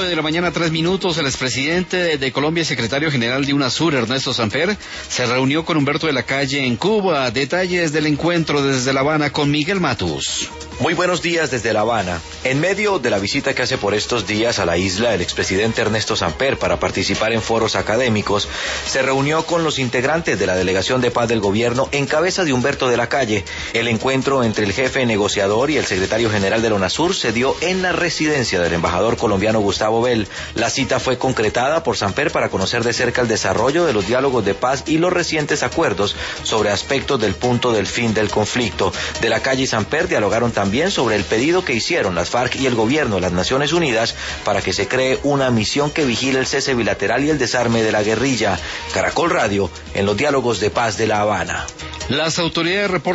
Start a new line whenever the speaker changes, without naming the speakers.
9 de la mañana, 3 minutos, el expresidente de Colombia y secretario general de UNASUR, Ernesto Samper, se reunió con Humberto de la Calle en Cuba. Detalles del encuentro desde La Habana con Miguel Matus.
Muy buenos días desde La Habana. En medio de la visita que hace por estos días a la isla el expresidente Ernesto Samper para participar en foros académicos, se reunió con los integrantes de la Delegación de Paz del Gobierno en cabeza de Humberto de la Calle. El encuentro entre el jefe negociador y el secretario general de la UNASUR se dio en la residencia del embajador colombiano Gustavo Bell. La cita fue concretada por Samper para conocer de cerca el desarrollo de los diálogos de paz y los recientes acuerdos sobre aspectos del punto del fin del conflicto. De la Calle y Samper dialogaron también sobre el pedido que hicieron las FARC y el gobierno de las Naciones Unidas para que se cree una misión que vigile el cese bilateral y el desarme de la guerrilla. Caracol Radio, en los diálogos de paz de La Habana.
Las autoridades reportan